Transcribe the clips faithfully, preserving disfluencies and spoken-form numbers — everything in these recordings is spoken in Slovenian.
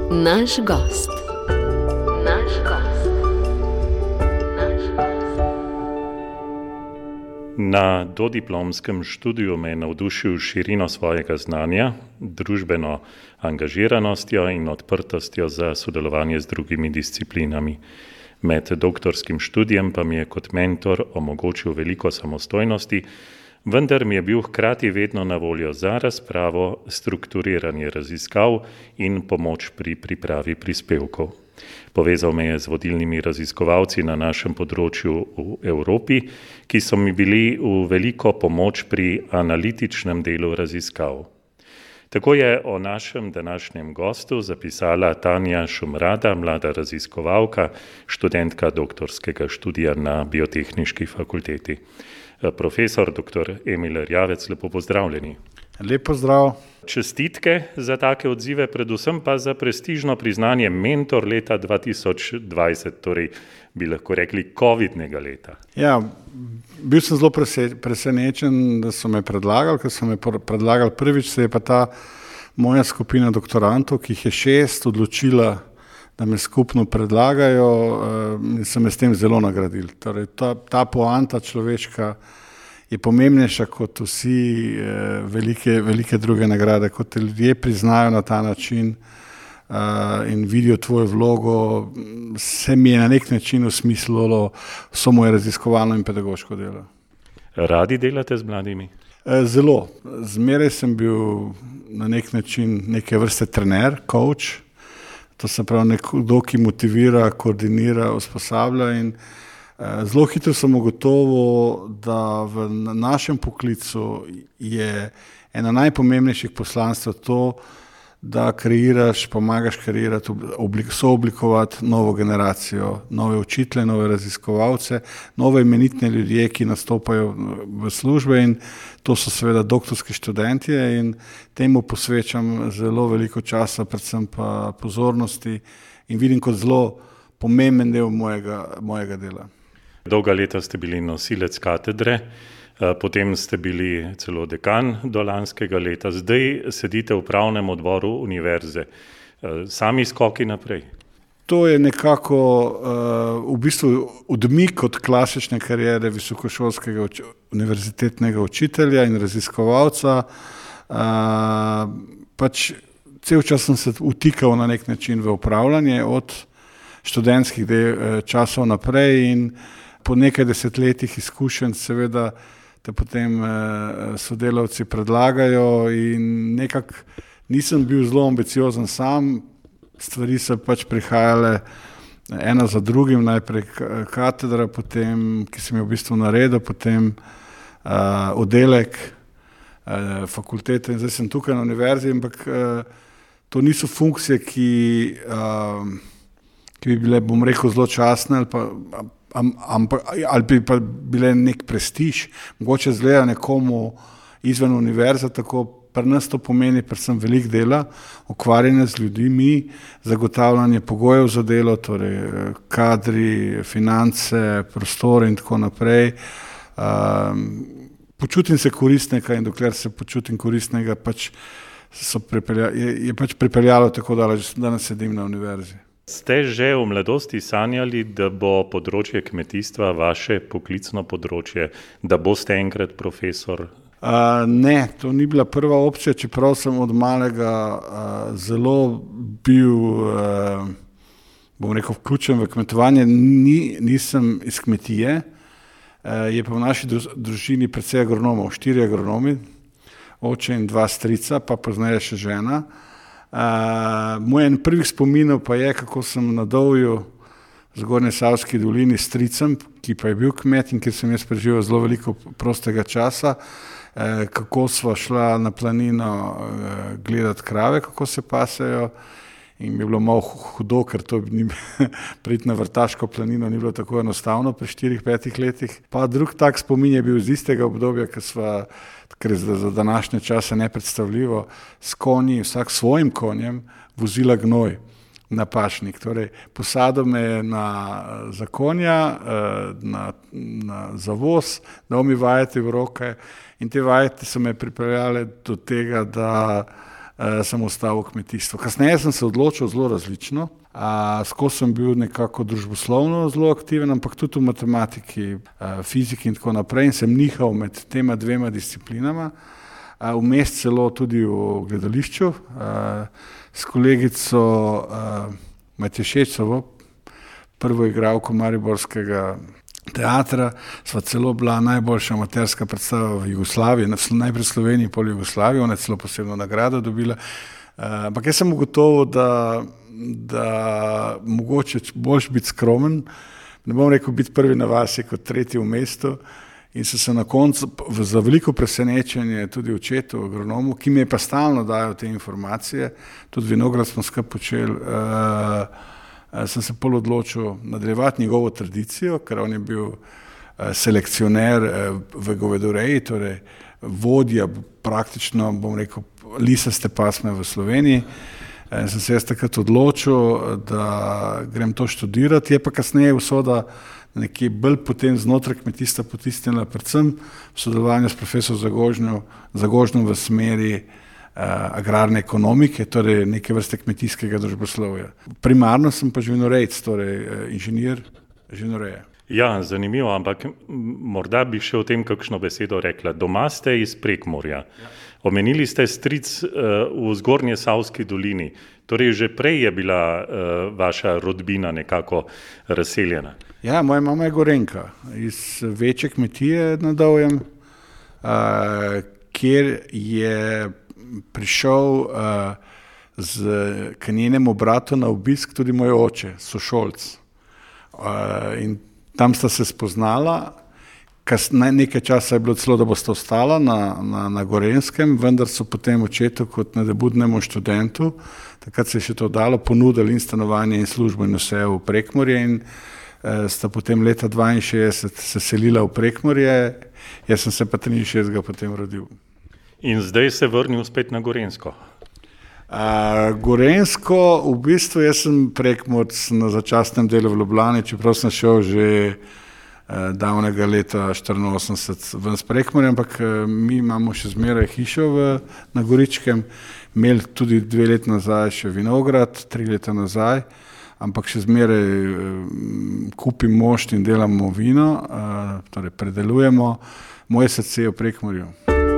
Naš gost. Naš gost. Naš gost. Na dodiplomskem študiju me je navdušil širino svojega znanja, družbeno angažiranostjo in odprtostjo za sodelovanje z drugimi disciplinami. Med doktorskim študijem pa mi je kot mentor omogočil veliko samostojnosti, vendar mi je bil hkrati vedno na voljo za razpravo, strukturiranje raziskav in pomoč pri pripravi prispevkov. Povezal me je z vodilnimi raziskovalci na našem področju v Evropi, ki so mi bili v veliko pomoč pri analitičnem delu raziskav. Tako je o našem današnjem gostu zapisala Tanja Šumrada, mlada raziskovalka, študentka doktorskega študija na Biotehniški fakulteti. Profesor doktor Emil Erjavec, lepo pozdravljeni. Lep pozdrav. Čestitke za take odzive, predvsem pa za prestižno priznanje mentor leta dva tisoč dvajset, torej bi lahko rekli covidnega leta. Ja, bil sem zelo presenečen, da so me predlagali, ker so me predlagali prvič, se je pa ta moja skupina doktorantov, ki jih je šest, odločila, da me skupno predlagajo, in so me s tem zelo nagradili. Torej, ta, ta poanta človeška je pomembnejša kot vsi eh, velike, velike druge nagrade, kot te ljudje priznajo na ta način eh, in vidijo tvojo vlogo, se mi je na nek način usmislilo vso moje raziskovalno in pedagoško delo. Radi delate z mladimi? Eh, zelo. Zmeraj sem bil na nek način neke vrste trener, coach, to se pravi nekdo, ki motivira, koordinira, usposablja in zelo hitro sem ugotovil, da v našem poklicu je ena najpomembnejših poslanstv to, da kreiraš, pomagaš kreirati, sooblikovati novo generacijo, nove učitelje, nove raziskovalce, nove imenitne ljudje, ki nastopajo v službe, in to so seveda doktorski študentje, in temu posvečam zelo veliko časa, predvsem pa pozornosti, in vidim kot zelo pomemben del mojega, mojega dela. Dolga leta ste bili nosilec katedre, potem ste bili celo dekan do lanskega leta, zdaj sedite v upravnem odboru univerze. Sami skoki naprej? To je nekako uh, v bistvu odmik od klasične kariere visokošolskega uč- univerzitetnega učitelja in raziskovalca. Uh, pač cel čas sem se vtikal na nek način v upravljanje od študentskih del, časov naprej, in po nekaj desetletjih izkušenj seveda te potem sodelavci predlagajo, in nekako nisem bil zelo ambiciozen sam, stvari so pač prihajale ena za drugim, najprej katedra, potem, ki sem jo v bistvu naredil, potem uh, oddelek uh, fakultete, in zdaj sem tukaj na univerzi, ampak uh, to niso funkcije, ki, uh, ki bi bile, bom rekel, zelo častne, ali pa Ampak, ali bi pa bile nek prestiž, mogoče zgleda nekomu izven univerze, tako pri nas to pomeni predvsem veliko dela, ukvarjanje z ljudmi, zagotavljanje pogojev za delo, torej kadri, finance, prostore in tako naprej. Um, počutim se koristnega, in dokler se počutim koristnega, pač so pripelja, je, je pač pripeljalo tako daleč, da danes sedim na univerzi. Ste že v mladosti sanjali, da bo področje kmetijstva vaše poklicno področje, da boste enkrat profesor? Uh, ne, to ni bila prva opcija, čeprav sem od malega uh, zelo bil, uh, bom rekel, vključen v kmetovanje. Ni, nisem iz kmetije, uh, je pa v naši družini precej agronomov, štiri agronomi, oče in dva strica, pa pozneje še žena. Uh, moj en prvih spominov pa je, kako sem na Dovju v Zgornji Savski dolini s stricem, ki pa je bil kmet in kjer sem jaz preživel zelo veliko prostega časa, uh, kako sva šla na planino uh, gledati krave, kako se pasejo, in mi je bilo malo hudo, ker to ni priti na Vrtaško planino ni bilo tako enostavno pri štirih, petih letih. Pa drug tak spomin je bil iz istega obdobja, ker sva, ker je za današnje čase nepredstavljivo, s konji, vsak svojim konjem, vozila gnoj na pašnik. Torej, posadil me je na, za konja, na, na zavoz, dal mi vajeti v roke, in te vajeti so me pripeljale do tega, da uh, sem ostal v kmetijstvu. Kasneje sem se odločil zelo različno. Uh, skozi sem bil nekako družboslovno zelo aktiven, ampak tudi v matematiki, uh, fiziki in tako naprej in sem nihal med tema dvema disciplinama. Uh, vmes celo tudi v gledališču. Uh, s kolegico uh, Matješečevo, prvo igralko mariborskega teatra, sva celo bila najboljša amaterska predstava v Jugoslaviji, najprej v Sloveniji, pol Jugoslaviji, ona je celo posebno nagrado dobila. Uh, ampak jaz sem ugotovil, da da mogoče boljš biti skromen, ne bom rekel biti prvi na vasi kot tretji v mestu in so se na koncu za veliko presenečenje tudi očetu, agronomu, ki mi je pa stalno dajal te informacije, tudi vinograd smo skupaj počeli, uh, uh, sem se pol odločil nadaljevati njegovo tradicijo, ker on je bil uh, selekcioner uh, v govedoreji, torej vodja praktično, bom rekel, lisaste pasme v Sloveniji. In sem se jaz takrat odločil, da grem to študirati, je pa kasneje usoda nekje bolj potem znotraj kmetijstva potisnila, predvsem v sodelovanju s profesor Zagožnjo, Zagožnjo v smeri eh, agrarne ekonomike, torej neke vrste kmetijskega družboslovja. Primarno sem pa živinorejec, torej eh, inženir živinoreje. Ja, zanimivo, ampak morda bi še o tem kakšno besedo rekla. Doma ste iz Prekmurja. Ja. Omenili ste stric uh, v Zgornje Savski dolini, torej že prej je bila uh, vaša rodbina nekako razseljena. Ja, moja mama je Gorenjka, iz večje kmetije na Dovjem, uh, kjer je prišel uh, z k njenemu bratu na obisk tudi moj oče, sošolc. Uh, in tam sta se spoznala. Kasne, nekaj časa je bilo celo, da boste ostala na, na, na Gorenjskem, vendar so potem očetu kot nadebudnemu študentu, takrat se je še to dalo, ponudili in stanovanje in službo in vse v Prekmurje in eh, sta potem leta dvainšestdeset se selila v Prekmurje, jaz sem se pa triinšestdesetega potem rodil. In zdaj se vrnil spet na Gorenjsko? Uh, Gorenjsko, v bistvu jaz sem Prekmurc na začasnem delu v Ljubljani, čeprav sem šel že davnega leta štiriinosemdeset ven s Prekmurja, ampak mi imamo še zmeraj hišo v, na Goričkem, imeli tudi dve leti nazaj še vinograd, tri leta nazaj, ampak še zmeraj kupim mošt in delamo vino, torej predelujemo, moje srce je v Prekmurju.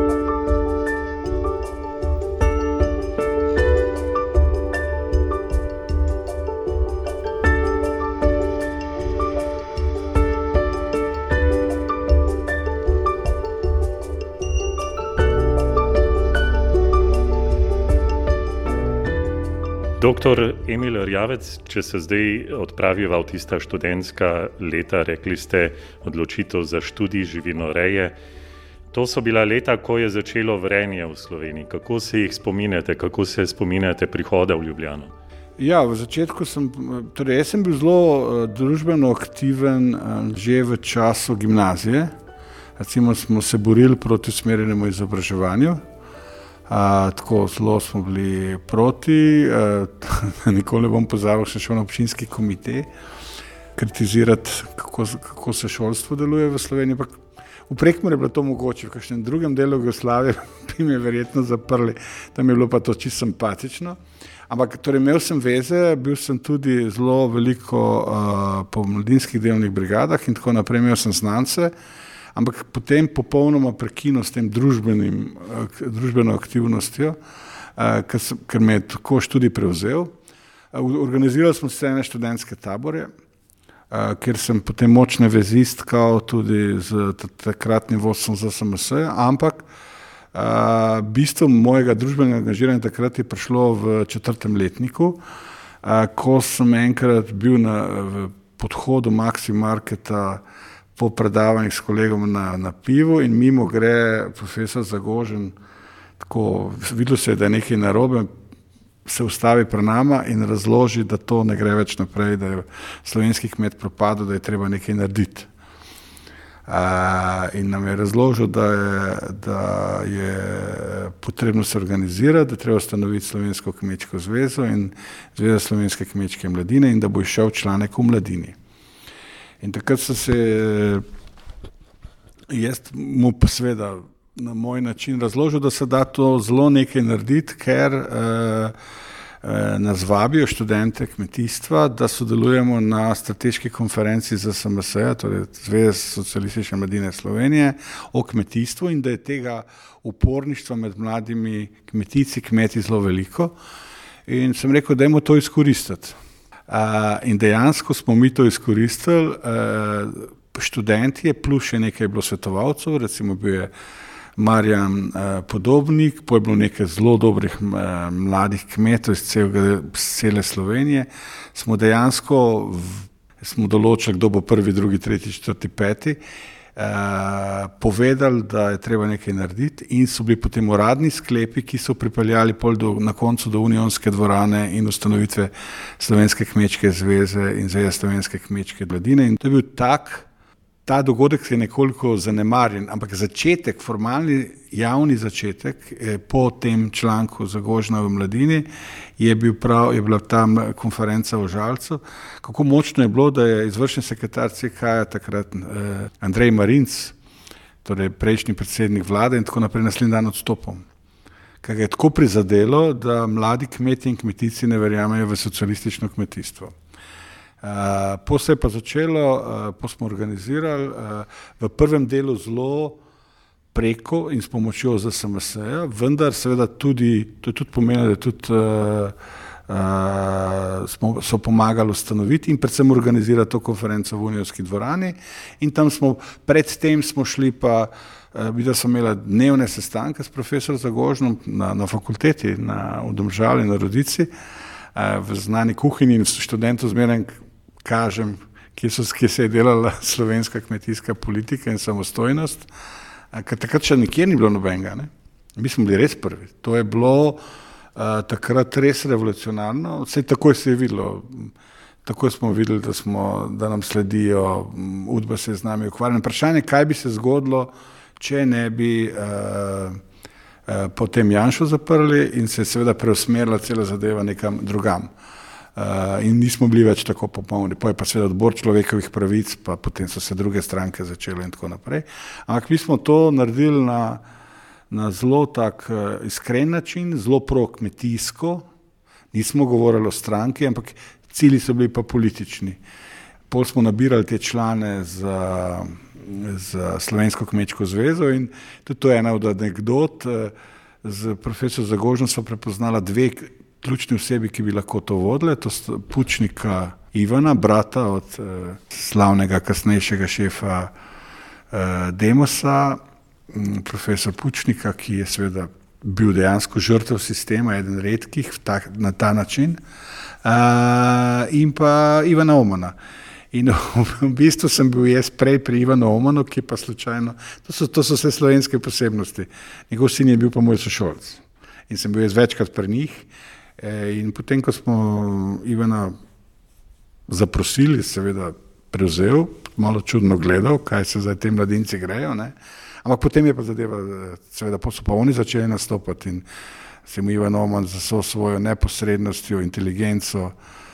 Doktor Emil Erjavec, če se zdaj odpraviva v tista študentska leta, rekli ste odločitev za študij živinoreje. To so bila leta, ko je začelo vrenje v Sloveniji. Kako se jih spominjate, kako se spominjate prihoda v Ljubljano? Ja, v začetku sem, torej jaz sem bil zelo družbeno aktiven že v času gimnazije. Recimo smo se borili proti usmerjenemu izobraževanju. Uh, tako zelo smo bili proti, uh, nikoli ne bom pozabil, še šel na občinski komite kritizirati, kako, kako se šolstvo deluje v Sloveniji. Pak v Prekmurju je bilo to mogoče, v kakšnem drugem delu Jugoslavije bi me verjetno zaprli, tam je bilo pa to čisto simpatično. Ampak torej imel sem veze, bil sem tudi zelo veliko uh, po mladinskih delovnih brigadah in tako naprej, imel sem znance. Ampak potem popolnoma prekinil s tem družbenim, družbeno aktivnostjo, ker, ker me je tako študij prevzel. Organizirali smo se ene študentske tabore, kjer sem potem močne vezi stkal tudi z takratnim vodstvom Z S M S, ampak bistvo mojega družbenega angažiranja takrat je prišlo v četrtem letniku, ko sem enkrat bil na v podhodu Maxi Marketa po predavanjih s kolegom na, na pivu in mimo gre profesor Zagožen, tako videlo se je, da je nekaj narobe, se ustavi pred nama in razloži, da to ne gre več naprej, da je slovenski kmet propadel, da je treba nekaj narediti. Uh, in nam je razložil, da je, da je potrebno se organizirati, da je treba ustanoviti Slovensko kmečko zvezo in Zveza slovenske kmečke mladine in da bo išel članek v mladini. In takrat sem se, jaz mu pa seveda na moj način razložil, da se da to zelo nekaj narediti, ker uh, nas vabijo študente kmetijstva, da sodelujemo na strateški konferenci Z S M S, torej Zveze socialistične mladine Slovenije, o kmetijstvu in da je tega uporništva med mladimi kmetijci, kmeti zelo veliko. In sem rekel, dajmo to izkoristiti. Uh, in dejansko smo mi to izkoristili, uh, študentje plus še nekaj je bilo svetovalcev, recimo bil je Marjan uh, Podobnik, pa je bilo nekaj zelo dobrih uh, mladih kmetov iz celega, cele Slovenije. Smo dejansko v, smo določili, kdo bo prvi, drugi, tretji, četrti, peti, uh, povedali, da je treba nekaj narediti in so bili potem uradni sklepi, ki so pripeljali pol do, na koncu do Unionske dvorane in ustanovitve Slovenske kmečke zveze in Zveze slovenske kmečke mladine. In to je bil tak, ta dogodek je nekoliko zanemarjen, ampak začetek, formalni javni začetek eh, po tem članku Zagožna v mladini je, bil prav, je bila tam konferenca v Žalcu. Kako močno je bilo, da je izvršni sekretar C K-ja takrat eh, Andrej Marinc, torej prejšnji predsednik vlade in tako naprej, naslednji dan odstopom. Kaj ga je tako prizadelo, da mladi kmeti in kmetici ne verjamejo v socialistično kmetijstvo. Uh, po se je pa začelo, uh, po smo organizirali uh, v prvem delu zelo preko in s pomočjo Z S M S-ja, vendar seveda tudi, to je tudi pomenilo, da tudi uh, uh, smo, so pomagali ustanoviti in predvsem organizirati to konferenco v Unionski dvorani in tam smo, predtem smo šli pa, uh, videla sem imela dnevne sestanke s profesor Zagožnom na, na fakulteti, na, v Domžali, na Rodici, uh, v znani kuhinji in študentu zmeraj kažem, kje, so, kje se je delala slovenska kmetijska politika in samostojnost, ker takrat še nikjer ni bilo nobenega. Ne? Mi smo bili res prvi. To je bilo uh, takrat res revolucionarno. Vse takoj se je videlo. Takoj smo videli, da, smo, da nam sledijo, Udba se je z nami ukvarjala. Vprašanje, kaj bi se zgodilo, če ne bi uh, uh, potem Janšo zaprli in se je seveda preusmerila cela zadeva nekam drugam. Uh, in nismo bili več tako popolni. Pa je pa seveda odbor človekovih pravic, pa potem so se druge stranke začele in tako naprej. Ampak mi smo to naredili na, na zelo tak uh, iskren način, zelo pro-kmetijsko. Nismo govorili o stranki, ampak cilji so bili pa politični. Pol smo nabirali te člane za, za Slovensko kmečko zvezo in tudi to je ena od anekdot. Z profesor Zagožno smo prepoznala dve ključni osebi, ki bi lahko to vodile, to sta Pučnika Ivana, brata od eh, slavnega kasnejšega šefa eh, Demosa, m, profesor Pučnika, ki je seveda bil dejansko žrtev sistema, eden redkih ta, na ta način, eh, in pa Ivana Omana. In v bistvu sem bil jaz prej pri Ivanu Omanu, ki pa slučajno, to so, to so vse slovenske posebnosti. Njegov sin je bil pa moj sošolc. In sem bil jaz večkrat pri njih. In potem, ko smo Ivana zaprosili, seveda prevzel, malo čudno gledal, kaj se zdaj te mladinci grejo, ne? Ampak potem je pa zadeva, seveda so pa oni začeli nastopati in se mu Ivan Oman za so svojo neposrednostjo, inteligenco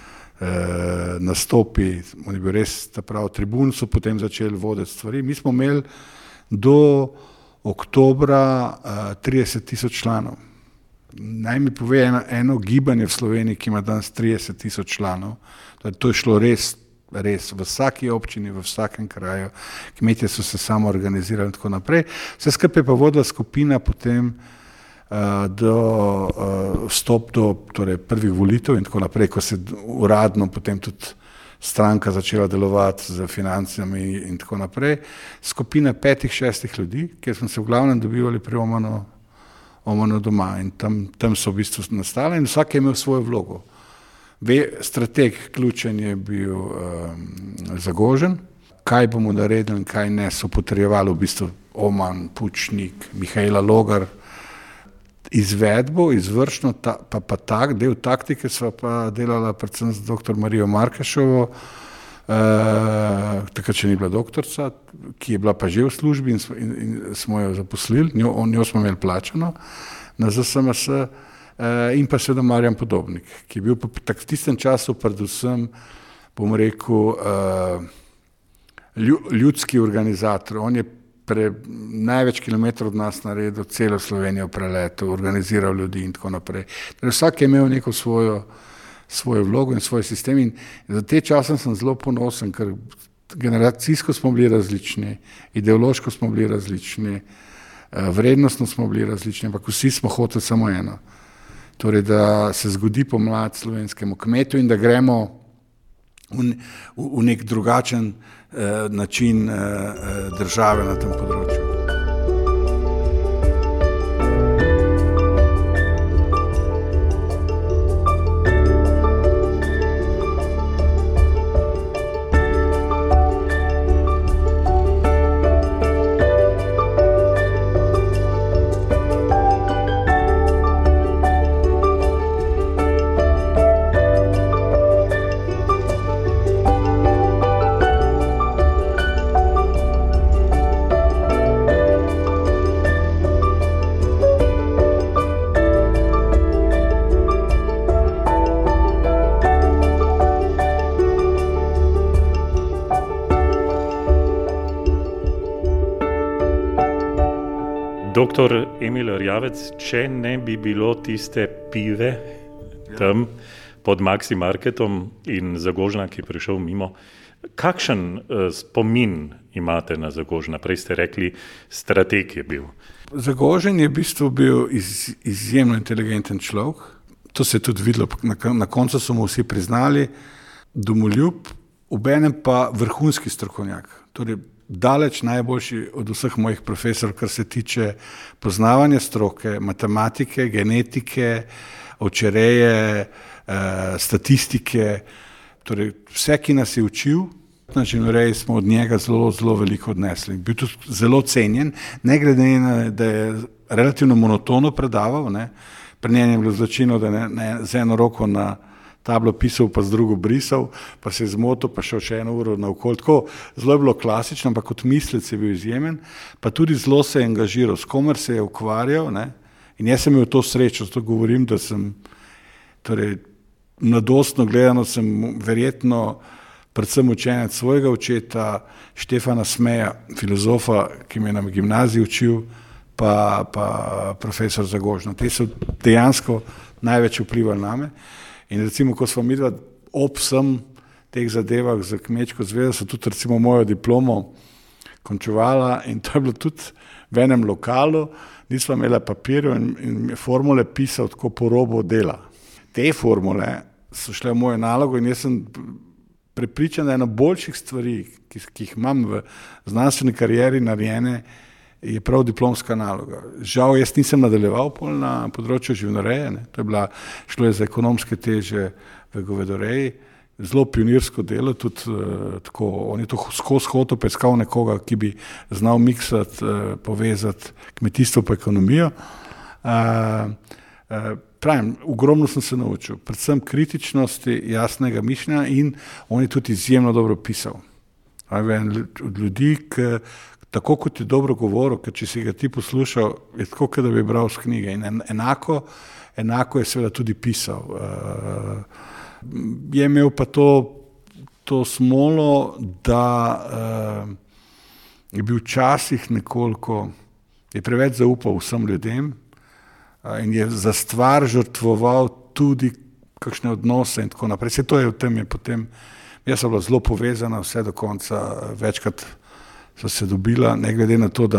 eh, nastopi, on je bil res, ta prav tribun, so potem začeli voditi stvari. Mi smo imeli do oktobra eh, trideset tisoč članov. Naj mi pove eno, eno gibanje v Sloveniji, ki ima danes trideset tisoč članov. To je šlo res, res v vsaki občini, v vsakem kraju. Kmetje so se samo organizirali in tako naprej. Vse skupaj pa vodila skupina potem uh, do uh, vstop do torej, prvih volitev in tako naprej, ko se uradno potem tudi stranka začela delovati z financami in tako naprej. Skupina petih, šestih ljudi, kjer smo se v glavnem dobivali pri Omanu Omano doma in tam, tam so v bistvu nastale in vsak je imel svojo vlogo. Ve, strateg ključen je bil um, Zagožen, kaj bomo naredili in kaj ne, so potrjevali v bistvu Oman, Pučnik, Mihajla Logar. Izvedbo, izvršno, ta, pa, pa tak, del taktike sva pa delala predvsem z doktor Marijo Markešovo, Uh, takrat še ni bila doktorca, ki je bila pa že v službi in, in, in smo jo zaposlili, njo, njo smo imeli plačano na Z S M S uh, in pa seveda Marjan Podobnik, ki je bil pa tak v tistem času predvsem, bom rekel, uh, ljudski organizator. On je pre, največ kilometrov od nas naredil, celo Slovenijo preletel, organiziral ljudi in tako naprej. Torej, vsak je imel neko svojo, svojo vlogo in svoj sistem in za te čase sem zelo ponosen, ker generacijsko smo bili različni, ideološko smo bili različni, vrednostno smo bili različni, ampak vsi smo hoteli samo eno. Torej, da se zgodi pomlad slovenskemu kmetu in da gremo v, v, v nek drugačen eh, način eh, države na tem področju. Doktor Emil Erjavec, če ne bi bilo tiste pive tam pod Maxi Marketom in Zagožna, ki je prišel mimo, kakšen uh, spomin imate na Zagožna? Prej ste rekli, strateg je bil. Zagožen je v bistvu bil iz, izjemno inteligenten človek. To se je tudi videlo, na, na koncu so mu vsi priznali, domoljub, obenem pa vrhunski strokovnjak. Torej, daleč najboljši od vseh mojih profesorjev, kar se tiče poznavanja stroke, matematike, genetike, ovčereje, eh, statistike, torej vse, ki nas je učil, na živinoreji smo od njega zelo, zelo veliko odnesli. Bil tudi zelo cenjen, ne glede na, da je relativno monotono predaval, ne. Pri njem je bilo značilno, da ne, ne z eno roko na tablo pisal, pa z drugo brisal, pa se je zmotil, pa šel še eno uro naokoli. Tako zelo je bilo klasično, ampak kot mislec je bil izjemen, pa tudi zelo se je angažiral, s komer se je ukvarjal, ne? In jaz sem imel to srečo, zato govorim, da sem, torej, mladostno gledano sem verjetno predvsem učenec svojega očeta, Štefana Smeja, filozofa, ki me je na gimnaziji učil, pa, pa profesor Zagožna. Te so dejansko največ vplivali name. In recimo, ko smo midva ob vsem teh zadevah za kmečko zvezo, so tudi recimo mojo diplomo končevala in to je bilo tudi v enem lokalu, nisva imela papirjev in, in formule pisal tako po robu dela. Te formule so šle v mojo nalogo in jaz sem prepričan, da ena boljših stvari, ki, ki jih imam v znanstveni karieri narejene, je prav diplomska naloga. Žal, jaz nisem nadaljeval pol na področju živinoreje, ne. To je bila, šlo je za ekonomske teže v govedoreji, zelo pionirsko delo, tudi uh, tako, on je to skozi hotel peskal nekoga, ki bi znal miksati, uh, povezati kmetijstvo pa ekonomijo. Uh, uh, pravim, ogromno sem se naučil, predvsem kritičnosti, jasnega mišljenja in on je tudi izjemno dobro pisal. Od ljudi, ki tako kot je dobro govoril, ker če si ga ti poslušal, je tako, da bi bral z knjige. In enako, enako je seveda tudi pisal. Uh, je imel pa to, to smolo, da uh, je bil včasih nekoliko, je preveč zaupal vsem ljudem uh, in je za stvar žrtvoval tudi kakšne odnose in tako naprej. Vse to je v tem, je potem, jaz sem bila zelo povezana vse do konca, večkrat so se dobila, ne glede na to, da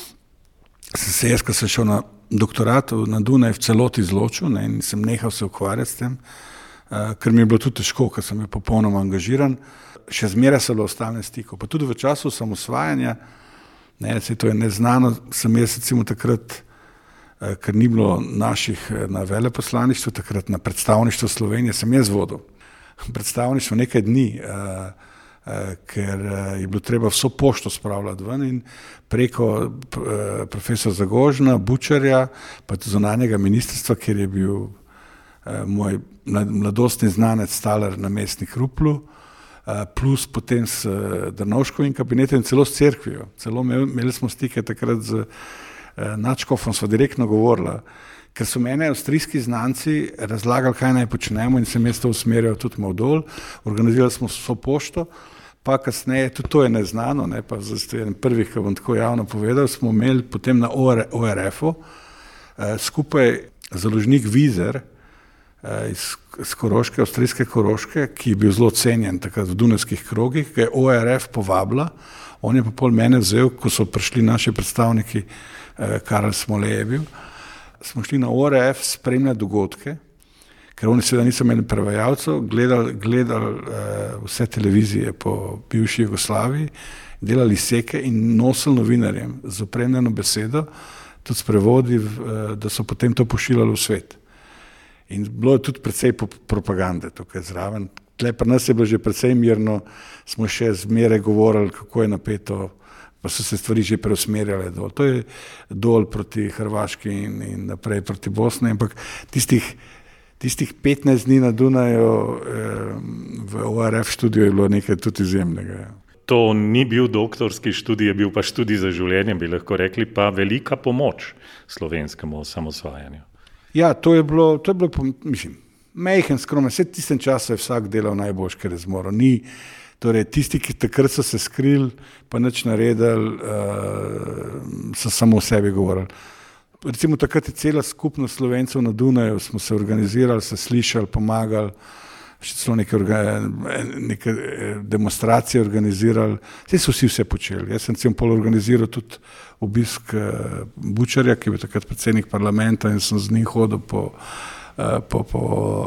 sem se jaz, ko sem šel na doktorat na Dunaj, v celoti izločil, ne, in sem nehal se ukvarjati s tem, uh, ker mi je bilo tudi težko, ker sem bil popolnoma angažiran. Še zmeraj se bilo v stalnem stiku. Pa tudi v času samosvajanja, ne, se to je neznano, sem jaz recimo takrat, uh, ker ni bilo naših na veleposlaništvu, takrat na predstavništvu Slovenije, sem jaz vodil. Predstavništvo nekaj dni, uh, ker je bilo treba vso pošto spravljati ven in preko profesor Zagožna, Bučarja, pa tudi zunanjega ministrstva, kjer je bil moj mladostni znanec Staler namestnik Ruplu, plus potem s Drnovškovim kabinetom in celo s cerkvijo. Celo imeli smo stike takrat z nadškofom, sva direktno govorila, ker so mene avstrijski znanci razlagali, kaj naj počnemo in sem jaz to usmerjal tudi malo dol, organizirali smo vso pošto, pa kasneje, tudi to je neznano, ne, pa zdaj en prvih, ki bom tako javno povedal, smo imeli potem na O R F-u eh, skupaj založnik Vizer eh, iz, iz Koroške, avstrijske Koroške, ki je bil zelo cenjen takrat v dunajskih krogih, ki je O R F povabila, on je pa pol mene vzel, ko so prišli naši predstavniki, eh, Karel Smole je bil, smo šli na O R F spremljati dogodke, ker oni seveda niso imeli prevajalcev, gledali, gledali uh, vse televizije po bivši Jugoslaviji, delali seke in nosili novinarjem z opremljeno besedo, tudi s prevodi, uh, da so potem to pošiljali v svet. In bilo je tudi precej propagande tukaj zraven. Tle pri nas je bilo že precej mirno, smo še zmeraj govorili, kako je napeto, pa so se stvari že preusmerjale dol. To je dol proti Hrvaški in, in naprej proti Bosni, ampak tistih Tistih petnajst dni na Dunaju eh, v O R F študiju je bilo nekaj tudi izjemnega. To ni bil doktorski študij, je bil pa študij za življenje, bi lahko rekli, pa velika pomoč slovenskemu osamosvajanju. Ja, to je bilo, to je bilo mislim, majhen, skromen, vse tistem času je vsak delal najboljš, kar je zmoral. Ni, torej, tisti, ki takrat so se skrili, pa nič naredili, uh, so samo o sebi govorili. Recimo takrat je cela skupnost Slovencev na Dunaju, smo se organizirali, se slišali, pomagali, še celo neke, neke demonstracije organizirali, vse so vsi vse počeli. Jaz sem cel pol organiziral tudi obisk Bučarja, ki je bil takrat predsednik parlamenta in sem z njim hodil po, po, po,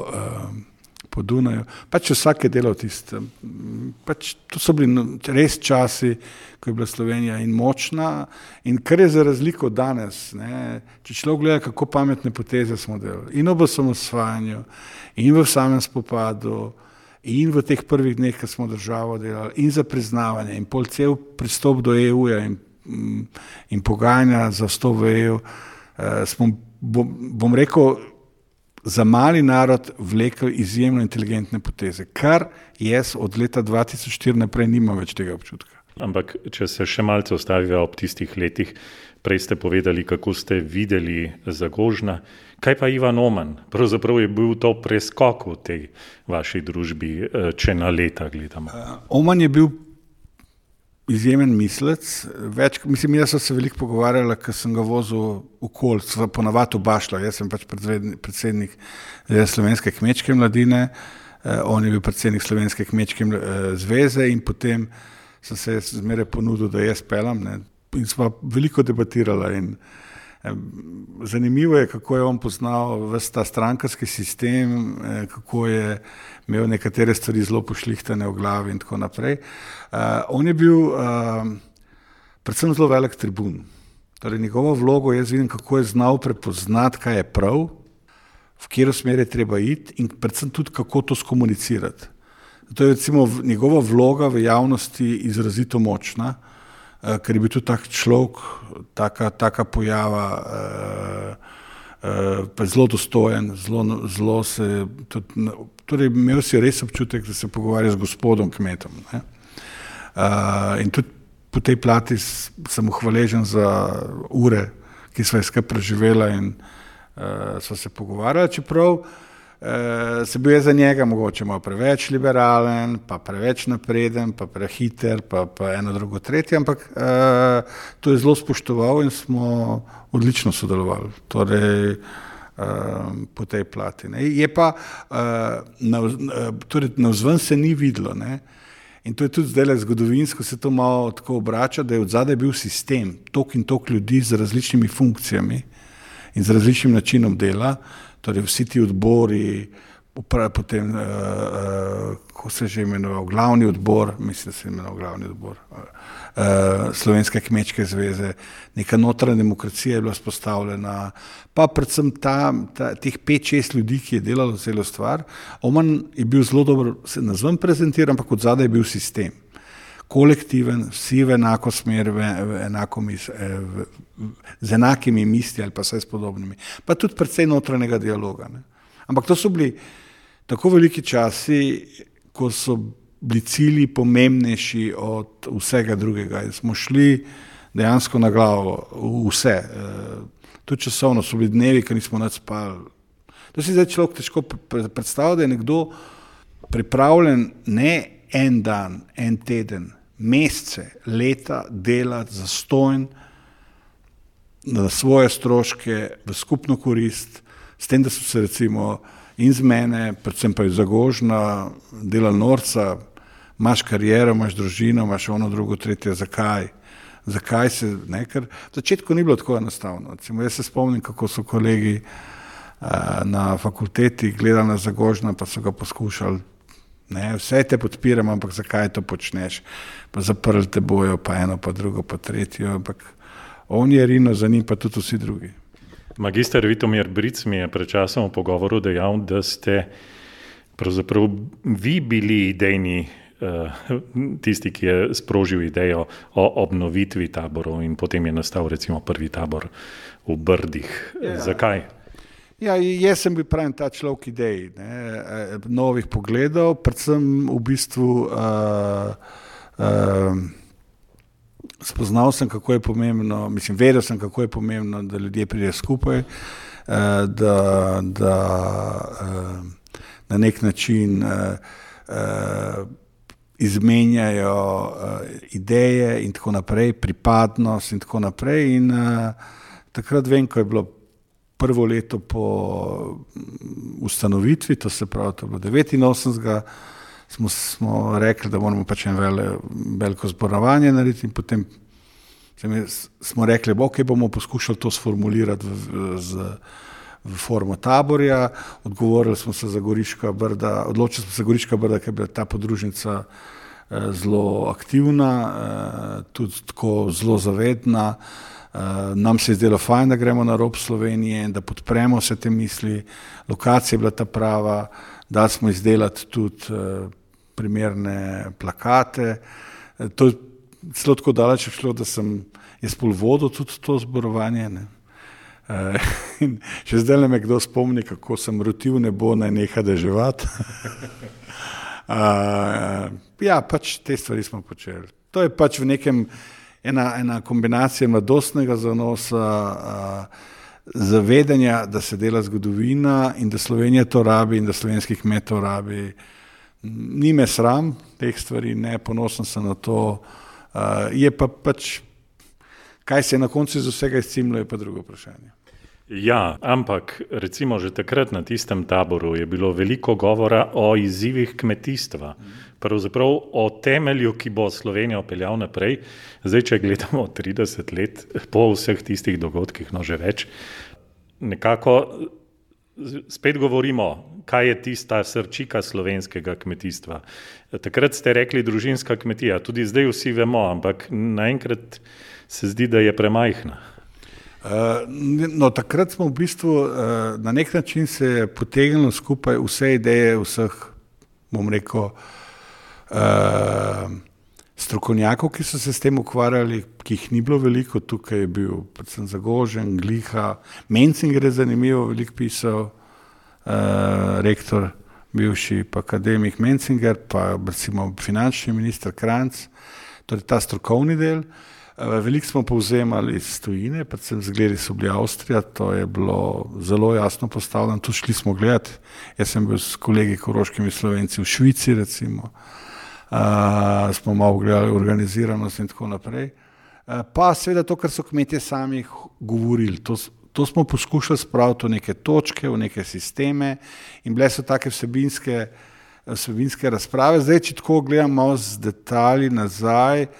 po Dunaju. Pač vsak je delal tisto. Pač to so bili res časi, ko je bila Slovenija in močna in kar je za razliko od danes, ne, če človek gleda, kako pametne poteze smo delali in ob osamosvajanju in v samem spopadu in v teh prvih dneh, ko smo državo delali in za priznavanje in pol cel pristop do E U-ja in, in pogajanja za vstop v E U, eh, smo, bom, bom rekel, za mali narod vlekel izjemno inteligentne poteze, kar jaz od leta dva tisoč štiri naprej nimam več tega občutka. Ampak, če se še malce ostaviva ob tistih letih, prej ste povedali, kako ste videli Zagožna. Kaj pa Ivan Oman? Pravzaprav je bil to preskok v tej vaši družbi, če na leta gledamo. Oman je bil izjemen mislec. Več, mislim, jaz sem se veliko pogovarjala, ker sem ga vozil okoli, ponavadi v Bašlo. Jaz sem pač predsednik Slovenske kmečke mladine, on je bil predsednik Slovenske kmečke zveze in potem sem se zmeraj ponudil, da jaz pelam, ne, in smo veliko debatirala in eh, zanimivo je, kako je on poznal ves ta strankarski sistem, eh, kako je imel nekatere stvari zelo pošlihtane v glavi in tako naprej. Eh, on je bil eh, predvsem zelo velik tribun. Torej njegovo vlogo jaz vidim, kako je znal prepoznati, kaj je prav, v katero smer je treba iti in predvsem tudi, kako to skomunicirati. To je recimo njegova vloga v javnosti izrazito močna, eh, ker je bil tudi tak človek, taka, taka pojava, eh, eh, pa zelo dostojen, zelo, zelo se, tudi, torej imel si res občutek, da se pogovarja z gospodom kmetom. Ne? Eh, in tudi po tej plati sem mu hvaležen za ure, ki sva je skupaj preživela in eh, sva se pogovarjala, čeprav Uh, se bil je za njega mogoče malo preveč liberalen, pa preveč napreden, pa prehiter, pa, pa eno drugo tretje, ampak uh, to je zelo spoštoval in smo odlično sodelovali, torej uh, po tej plati. Ne. Je pa, uh, nav, torej navzven se ni videlo, ne. In to je tudi zdaj zgodovinsko, se to malo tako obrača, da je od zadaj bil sistem, tok in tok ljudi z različnimi funkcijami in z različnim načinom dela, torej vsi ti odbori, potem, uh, uh, ko se je že imenoval, glavni odbor, mislim, da se je imenoval glavni odbor, uh, Slovenske kmečke zveze, neka notranja demokracija je bila spostavljena, pa predvsem ta, ta, teh pet, šest ljudi, ki je delalo celo stvar. Oman je bil zelo dobro, se nazvam prezentiran, ampak od zadaj je bil sistem. Kolektiven, vsi v enako smer, v, v enako mis, v, v, z enakimi misli ali pa vse s podobnimi. Pa tudi predvsej notranjega dialoga. Ne. Ampak to so bili tako veliki časi, ko so bili cilji pomembnejši od vsega drugega. In smo šli dejansko na glavo v vse. Tudi časovno so bili dnevi, ko nismo nič spali. To si zdaj človek težko predstavlja, da je nekdo pripravljen ne en dan, en teden, mesece, leta delati zastonj na svoje stroške, v skupno korist, s tem, da so se recimo in z mene, predvsem pa iz Zagožna, delali norca, imaš kariero, imaš družino, imaš ono, drugo, tretje, zakaj? Zakaj se, ne, ker v začetku ni bilo tako enostavno. Recimo, jaz se spomnim, kako so kolegi uh, na fakulteti gledali na Zagožna, pa so ga poskušali, ne, vse te podpiram, ampak zakaj to počneš? Pa zaprli te bojo, pa eno, pa drugo, pa tretjo, ampak on je rino, za njim pa tudi vsi drugi. Magister Vitomir Bric mi je pred časom v pogovoru dejal, da ste pravzaprav vi bili idejni tisti, ki je sprožil idejo o obnovitvi taborov in potem je nastal recimo prvi tabor v Brdih. Ja. Zakaj? Ja, jaz sem bil pravim ta človek idej, ne, novih pogledov, predvsem v bistvu uh, uh, spoznal sem, kako je pomembno, mislim, vedel sem, kako je pomembno, da ljudje pridejo skupaj, uh, da, da uh, na nek način uh, uh, izmenjajo uh, ideje in tako naprej, pripadnost in tako naprej. In uh, takrat vem, ko je bilo prvo leto po ustanovitvi, to se pravi, to je bilo devetinosemdesetega, smo, smo rekli, da moramo pač en vele, veliko zborovanje narediti in potem smo rekli, ok, bomo poskušali to sformulirati v, v, z, v formo taborja, odgovorili smo se za Goriška Brda, odločili smo se za Goriška Brda, ker je bila ta podružnica eh, zelo aktivna, eh, tudi tako zelo zavedna. Uh, nam se je zdelo fajn, da gremo na rob Slovenije in da podpremo vse te misli. Lokacija je bila ta prava, da smo izdelati tudi uh, primerne plakate. Uh, to je celo tako daleč šlo, da sem jaz pol vodil tudi to zborovanje. Ne? Uh, in še zdaj me kdo spomni, kako sem rotil nebo, naj neha deževati. uh, ja, pač te stvari smo počeli. To je pač v nekem Ena, ena kombinacija mladostnega zanosa, zavedanja, da se dela zgodovina in da Slovenija to rabi in da slovenski kmet to rabi. Ni me sram teh stvari, ne, ponosen sem na to. Je pa pač, kaj se je na koncu iz vsega izcimilo, je pa drugo vprašanje. Ja, ampak recimo že takrat na tistem taboru je bilo veliko govora o izzivih kmetijstva. Pravzaprav o temelju, ki bo Slovenijo peljal naprej. Zdaj, če gledamo trideset let po vseh tistih dogodkih, no že več, nekako spet govorimo, kaj je tista srčika slovenskega kmetijstva. Takrat ste rekli družinska kmetija, tudi zdaj vsi vemo, ampak naenkrat se zdi, da je premajhna. Uh, no, takrat smo v bistvu uh, na nek način se potegnili skupaj vse ideje vseh, bom rekel, uh, strokovnjakov, ki so se s tem ukvarjali, ki jih ni bilo veliko. Tukaj je bil predvsem Zagožen, Gliha, Mencinger je zanimivo veliko pisal, uh, rektor, bivši pa akademik Mencinger, pa recimo finančni minister Kranjc, torej ta strokovni del. Veliko smo povzemali iz tujine, predvsem zgledi so bili Avstrija, to je bilo zelo jasno postavljeno, tu šli smo gledati, jaz sem bil s kolegi koroškimi Slovenci v Švici recimo, uh, smo malo gledali organiziranost in tako naprej, uh, pa seveda to, kar so kmetje sami govorili, to, to smo poskušali spraviti v neke točke, v neke sisteme in bile so take vsebinske, vsebinske razprave. Zdaj, če tako gledam malo z detalji nazaj,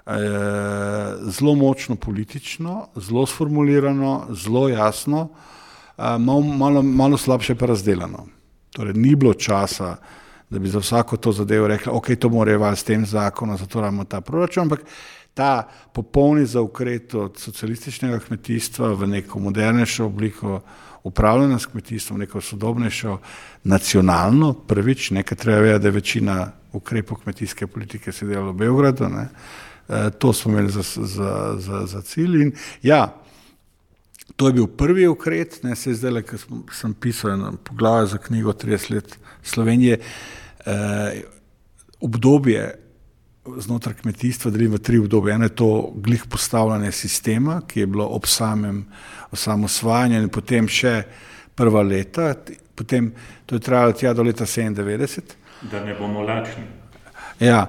zelo močno politično, zelo sformulirano, zelo jasno, malo, malo, malo slabše pa razdelano. Torej, ni bilo časa, da bi za vsako to zadevo rekli, ok, to mora val s tem zakonom, zato imamo ta proračun, ampak ta popolni zaokret od socialističnega kmetijstva v neko modernejšo obliko upravljanja s kmetijstvom, neko sodobnejšo, nacionalno, prvič, nekaj treba vedeti, da je večina ukrepov kmetijske politike se delalo v Beogradu, ne. To smo imeli za, za, za, za cilj in ja, to je bil prvi ukret, ne, se zdaj, ker sem pisal eno poglavje za knjigo trideset let Slovenije, eh, obdobje znotraj kmetijstva delim v tri obdobje. Eno je to glih postavljanje sistema, ki je bilo ob samem osamosvajanju in potem še prva leta, potem to je trajalo tja do leta sedemindevetdeset. Da ne bomo lačni. Ja,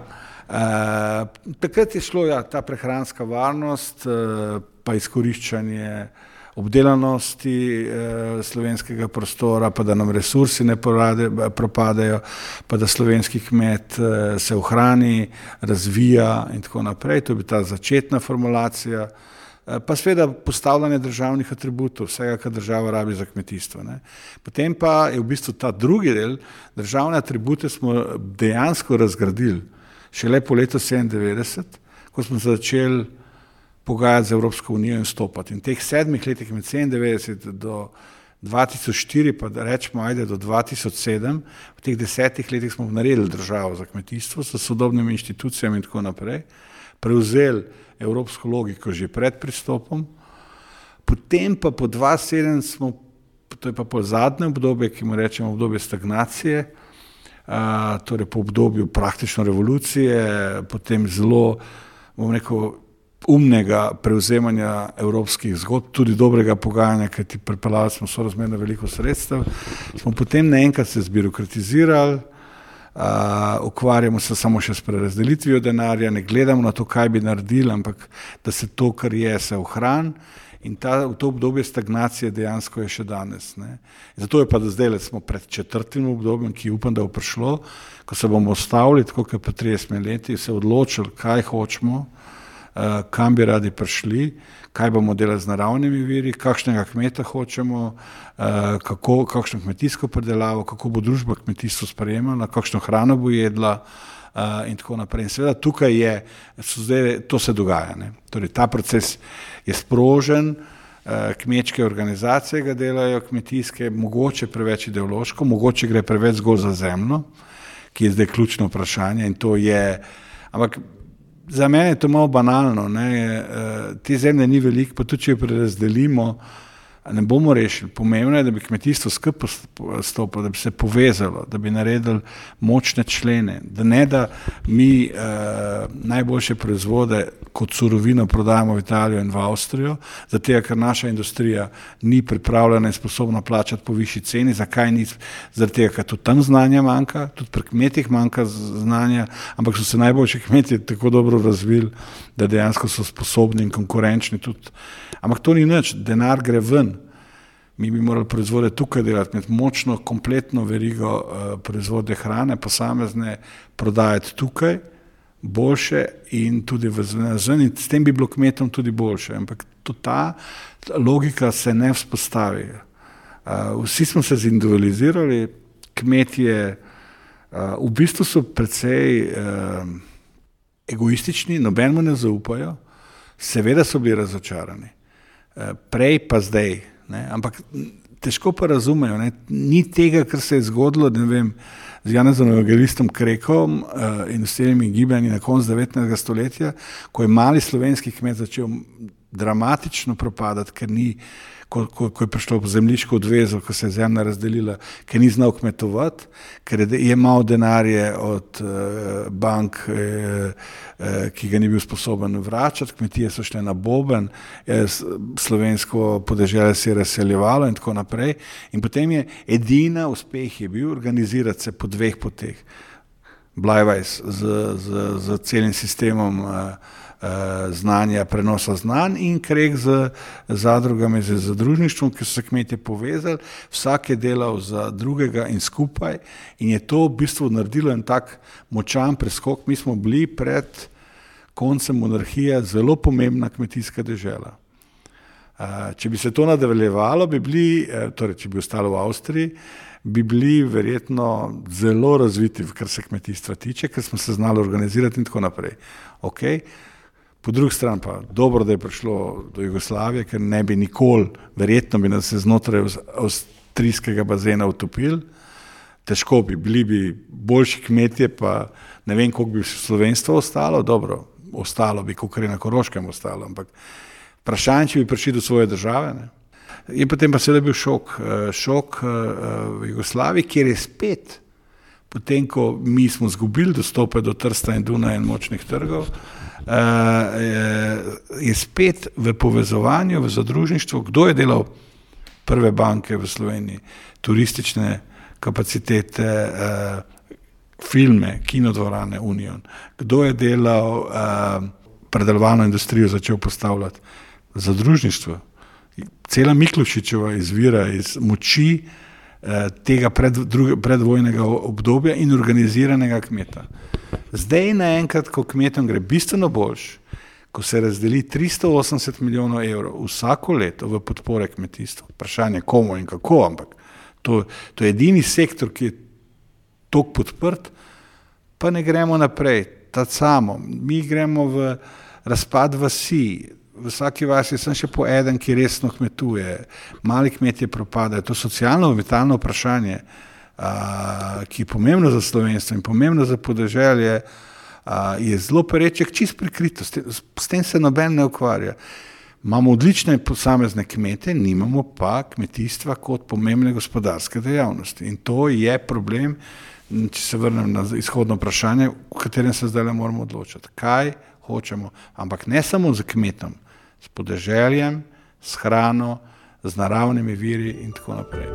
uh, takrat je šlo ja, ta prehranska varnost, uh, pa izkoriščanje obdelanosti uh, slovenskega prostora, pa da nam resursi ne porade, propadajo, pa da slovenski kmet uh, se ohrani, razvija in tako naprej. To je bila ta začetna formulacija. Pa seveda postavljanje državnih atributov, vsega, kar država rabi za kmetijstvo. Ne. Potem pa je v bistvu ta drugi del, državne atribute smo dejansko razgradili šele po letu sedemindevetdeset, ko smo začeli pogajati z Evropsko unijo in vstopati. In teh sedmih letih med sedemindevetdeset do dva tisoč štiri, pa da rečemo, ajde, do dva tisoč sedem, v teh desetih letih smo naredili državo za kmetijstvo s sodobnimi inštitucijami in tako naprej, prevzeli evropsko logiko že pred pristopom, potem pa po dva tisoč sedem smo, to je pa po zadnje obdobje, ki mu rečemo obdobje stagnacije, a, torej po obdobju praktično revolucije, potem zelo, bom rekel, umnega prevzemanja evropskih zgodb, tudi dobrega pogajanja, ker ti pripeljali smo sorazmerno veliko sredstev, smo potem naenkrat se zbirokratizirali, Uh, ukvarjamo se samo še s prerazdelitvijo denarja, ne gledamo na to, kaj bi naredili, ampak da se to, kar je, se ohrani in ta, v to obdobje stagnacije dejansko je še danes. Ne. Zato je pa, da zdaj smo pred četrtim obdobjem, ki upam, da bo prišlo, ko se bomo ustavili, tako kot pa trideset leti, se odločili, kaj hočemo, uh, kam bi radi prišli, kaj bomo delali z naravnimi viri, kakšnega kmeta hočemo, uh, kako, kakšno kmetijsko predelavo, kako bo družba kmetijstvo sprejemala, kakšno hrano bo jedla uh, in tako naprej. In seveda tukaj je, zdaj, to se dogaja. Ne? Torej, ta proces je sprožen, uh, kmečke organizacije ga delajo, kmetijske, mogoče preveč ideološko, mogoče gre preveč zgolj za zemljo, ki je zdaj ključno vprašanje in to je, ampak za mene je to malo banalno, ne? Te zemlje ni veliko, pa tudi če jo prerazdelimo, ne bomo rešili. Pomembno je, da bi kmetijstvo skupaj stopilo, da bi se povezalo, da bi naredili močne člene, da ne da mi uh, najboljše proizvode kot surovino prodajamo v Italijo in v Avstrijo, zato ker naša industrija ni pripravljena in sposobna plačati po višji ceni. Zakaj ni? Zato ker tudi tam znanja manjka, tudi pri kmetih manjka znanja, ampak so se najboljši kmetje tako dobro razvili, da dejansko so sposobni in konkurenčni tudi. Ampak to ni nič, denar gre ven. Mi bi morali proizvode tukaj delati, imeti močno, kompletno verigo uh, proizvode hrane, posamezne, prodajati tukaj boljše in tudi v zven. In s tem bi bilo kmetom tudi boljše. Ampak to ta logika se ne vzpostavi. Uh, vsi smo se zindividualizirali, kmetje uh, v bistvu so precej uh, egoistični, nobenemu ne zaupajo, seveda so bili razočarani. Prej pa zdaj, ne? Ampak težko pa razumejo, ne? Ni tega, kar se je zgodilo, ne vem, z Janezom Evangelistom Krekom uh, in ostalimi gibanji na koncu devetnajstega stoletja, ko je mali slovenski kmet začel dramatično propadati, ker ni, ko, ko, ko je prišlo v zemljiško odvezo, ko se je zemlja razdelila, ker ni znal kmetovati, ker je imel denarje od uh, bank, uh, uh, ki ga ni bil sposoben vračati, kmetije so šle na boben, je, slovensko podeželje se je razseljevalo in tako naprej. In potem je edina uspeh je bil organizirati se po dveh poteh. Blajvajs z, z, z celim sistemom uh, znanja, prenosa znanj in Krek z zadrugami, z zadružništvom, ki so se kmetje povezali, vsak je delal za drugega in skupaj in je to v bistvu naredilo en tak močan preskok. Mi smo bili pred koncem monarhije zelo pomembna kmetijska dežela. Če bi se to nadaljevalo, bi bili, torej če bi ostalo v Avstriji, bi bili verjetno zelo razviti, kar se kmetijstva tiče, ker smo se znali organizirati in tako naprej. Okay. Po drugi strani pa dobro, da je prišlo do Jugoslavije, ker ne bi nikoli, verjetno bi nas se znotraj avstrijskega bazena utopili, težko bi, bili bi boljši kmetje, pa ne vem, koliko bi slovenstvo ostalo, dobro, ostalo bi, koliko je na Koroškem ostalo, ampak vprašanje, če bi prišli do svoje države. Ne? In potem pa seveda bil šok, šok v Jugoslaviji, kjer je spet, potem, ko mi smo zgubili dostope do Trsta in Dunaja in močnih trgov, je spet v povezovanju, v zadružništvu, kdo je delal prve banke v Sloveniji, turistične kapacitete, filme, kinodvorane Union, kdo je delal uh, predelovalno industrijo, začel postavljati zadružništvo. Cela Miklošičeva izvira iz moči uh, tega pred, druge, predvojnega obdobja in organiziranega kmeta. Zdaj naenkrat, ko kmetom gre bistveno boljš, ko se razdeli tristo osemdeset milijonov evrov vsako leto v podpore kmetijstvu, vprašanje komu in kako, ampak to, to je edini sektor, ki je toliko podprt, pa ne gremo naprej, ta samo. Mi gremo v razpad vasi, v vsaki vasi sem še po eden, ki resno kmetuje, mali kmetje propadajo, to socialno vitalno vprašanje, a, ki je pomembno za slovenstvo in pomembno za podeželje, a, je zelo pereček, čist prikrito, s tem, s tem se noben ne ukvarja. Imamo odlične posamezne kmete, nimamo pa kmetijstva kot pomembne gospodarske dejavnosti in to je problem. Če se vrnem na izhodno vprašanje, v katerem se zdaj moramo odločiti, kaj hočemo, ampak ne samo z kmetom, s podeželjem, s hrano, z naravnimi viri in tako naprej.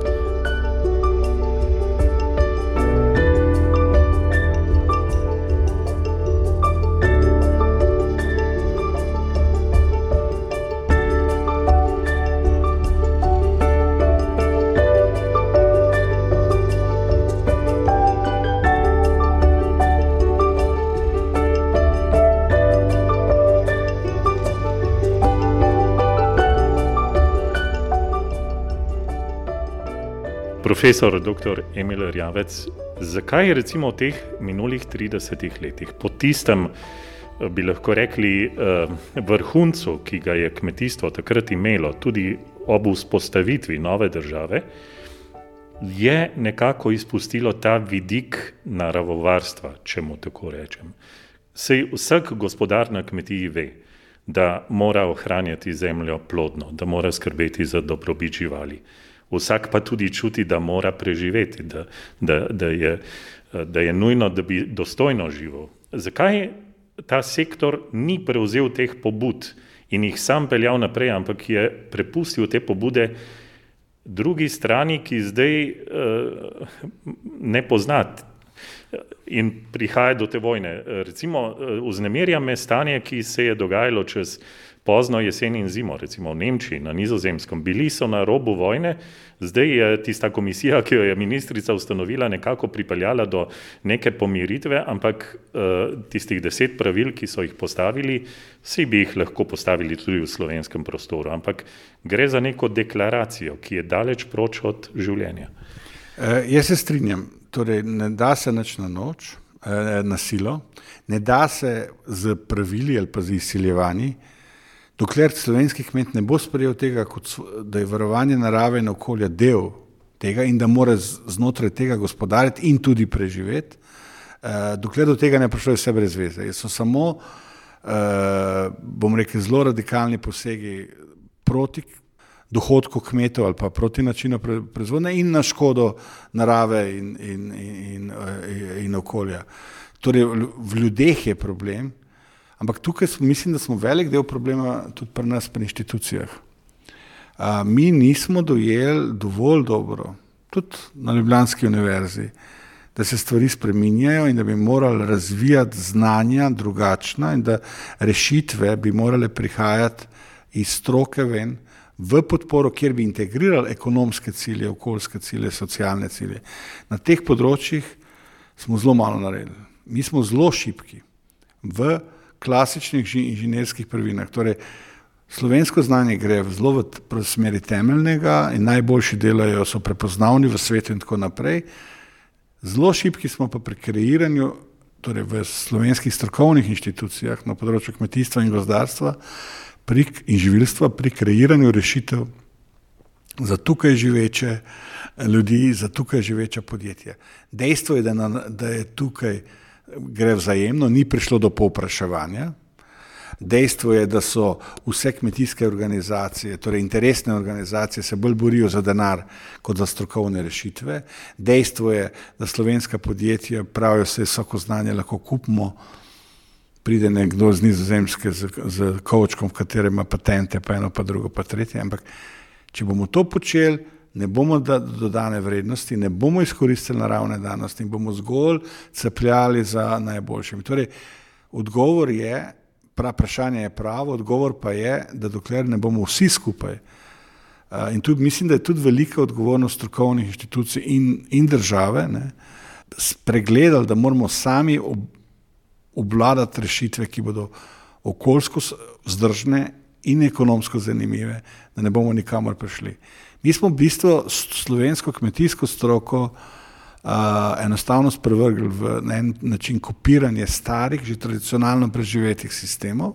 Profesor doktor Emil Erjavec, zakaj recimo v teh minulih tridesetih letih, po tistem, bi lahko rekli, vrhuncu, ki ga je kmetijstvo takrat imelo, tudi ob vzpostavitvi nove države, je nekako izpustilo ta vidik naravovarstva, če mu tako rečem. Sej vsak gospodar na kmetiji ve, da mora ohranjati zemljo plodno, da mora skrbeti za dobrobit živali. Vsak pa tudi čuti, da mora preživeti, da, da, da, je, da je nujno, da bi dostojno živel. Zakaj ta sektor ni prevzel teh pobud in jih sam peljal naprej, ampak je prepustil te pobude drugi strani, ki zdaj uh, ne pozna in prihaja do te vojne. Recimo, vznemirja me stanje, ki se je dogajalo čez pozno jesen in zimo, recimo v Nemčiji, na Nizozemskem. Bili so na robu vojne, zdaj je tista komisija, ki jo je ministrica ustanovila, nekako pripeljala do neke pomiritve, ampak uh, tistih deset pravil, ki so jih postavili, vsi bi jih lahko postavili tudi v slovenskem prostoru, ampak gre za neko deklaracijo, ki je daleč proč od življenja. Uh, jaz se strinjam, torej ne da se nič na noč, uh, na silo, ne da se z pravili ali pa z izsiljevanji, dokler slovenski kmet ne bo sprejel tega, kot, da je varovanje narave in okolja del tega in da mora znotraj tega gospodariti in tudi preživeti, eh, dokler do tega ne prišlo, je vse brez veze. So samo, eh, bom rekel, zelo radikalni posegi proti dohodku kmetov ali pa proti načinu proizvodnje in na škodo narave in, in, in, in, in okolja. Torej, v ljudeh je problem, ampak tukaj smo, mislim, da smo velik del problema tudi pri nas, pri inštitucijah. A, mi nismo dojeli dovolj dobro, tudi na Ljubljanski univerzi, da se stvari spreminjajo in da bi morali razvijati znanja drugačna in da rešitve bi morale prihajati iz stroke ven v podporo, kjer bi integrirali ekonomske cilje, okoljske cilje, socialne cilje. Na teh področjih smo zelo malo naredili. Mi smo zelo šibki v klasičnih inženirskih prvinah. Torej, slovensko znanje gre zelo v smeri temeljnega in najboljši delajo, so prepoznavni v svetu in tako naprej. Zelo šibki smo pa pri kreiranju, torej v slovenskih strokovnih inštitucijah na področju kmetijstva in gozdarstva pri, in živilstva pri kreiranju rešitev za tukaj živeče ljudi, za tukaj živeča podjetja. Dejstvo je, da, na, da je tukaj gre vzajemno, ni prišlo do povpraševanja. Dejstvo je, da so vse kmetijske organizacije, torej interesne organizacije, se bolj borijo za denar kot za strokovne rešitve. Dejstvo je, da slovenska podjetja pravijo, se vsako znanje lahko kupimo, pride nekdo z Nizozemske z, z kovčkom, v katerem ima patente, pa eno, pa drugo, pa tretje. Ampak če bomo to počeli, ne bomo dodane vrednosti, ne bomo izkoristili naravne danosti in bomo zgolj cepljali za najboljšimi. Torej, odgovor je, prav vprašanje je pravo, odgovor pa je, da dokler ne bomo vsi skupaj. In tudi mislim, da je tudi velika odgovornost strokovnih inštitucij in, in države, ne, spregledali, da moramo sami ob, obvladati rešitve, ki bodo okoljsko vzdržne in ekonomsko zanimive, da ne bomo nikamor prišli. Mi smo v bistvu slovensko kmetijsko stroko uh, enostavno sprevrgli v na en način kopiranje starih, že tradicionalno preživetih sistemov,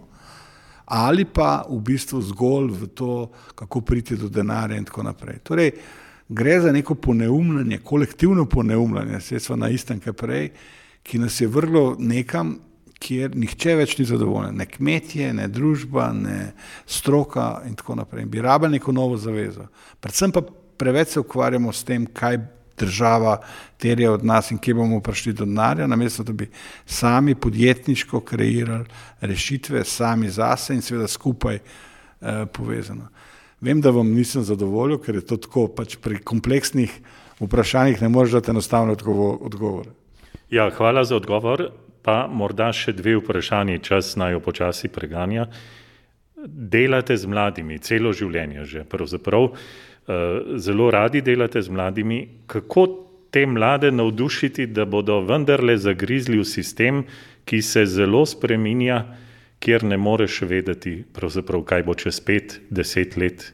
ali pa v bistvu zgolj v to, kako priti do denarja in tako naprej. Torej, gre za neko poneumljanje, kolektivno poneumljanje, sredstva na istem, kaj prej, ki nas je vrlo nekam, kjer nihče več ni zadovoljen, ne kmetje, ne družba, ne stroka in tako naprej. In bi rabili neko novo zavezo. Predvsem pa preveč se ukvarjamo s tem, kaj država terja od nas in kje bomo prišli do denarja, namesto da bi sami podjetniško kreirali rešitve, sami zase in seveda skupaj eh, povezano. Vem, da vam nisem zadovoljil, ker je to tako, pač pri kompleksnih vprašanjih ne moreš dati enostavno odgovor. Ja, hvala za odgovor. Pa morda še dve vprašanji, čas naj jo počasi preganja. Delate z mladimi, celo življenje že, pravzaprav zelo radi delate z mladimi. Kako te mlade navdušiti, da bodo vendarle zagrizli v sistem, ki se zelo spreminja, kjer ne moreš vedeti, pravzaprav, kaj bo čez pet, deset let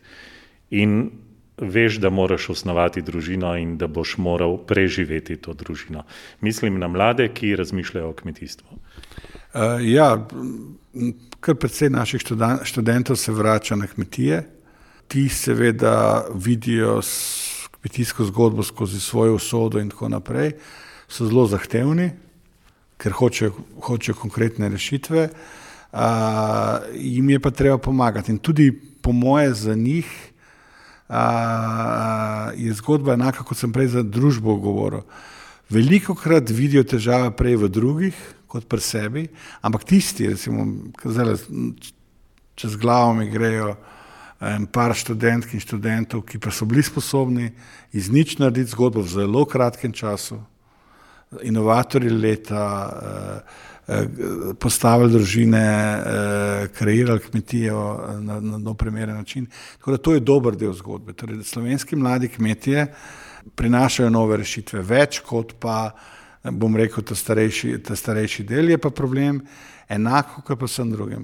in veš, da moraš osnovati družino in da boš moral preživeti to družino. Mislim na mlade, ki razmišljajo o kmetijstvu. Uh, ja, kar precej naših študentov se vrača na kmetije. Ti seveda vidijo kmetijsko zgodbo skozi svojo usodo in tako naprej. So zelo zahtevni, ker hočejo, hočejo konkretne rešitve. Uh, jim je pa treba pomagati. In tudi po moje za njih Uh, je zgodba enaka, kot sem prej za družbo govoril. Veliko krat vidijo težave prej v drugih, kot pri sebi, ampak tisti, recimo, zdaj, čez glavo mi grejo en par študentk in študentov, ki pa so bili sposobni iz nič narediti zgodbo v zelo kratkem času, inovatorji leta, uh, postavili družine, kreirali kmetijo na, na, na primeren način. Tako da to je dober del zgodbe. Torej, slovenski mladi kmetije prinašajo nove rešitve, več kot pa, bom rekel, ta starejši, ta starejši del. Je pa problem enako, kot pa vsem drugim.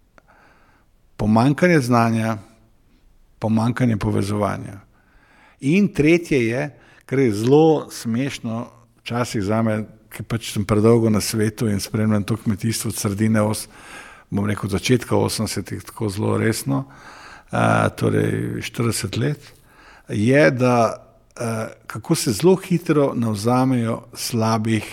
Pomanjkanje znanja, pomanjkanje povezovanja. In tretje je, kar je zelo smešno, včasih zame, ker pač sem predolgo na svetu in spremljam to kmetijstvo od sredine, os, bom rekel, od začetka osemdesetih tako zelo resno, a, torej štirideset let, je, da a, kako se zelo hitro navzamejo slabih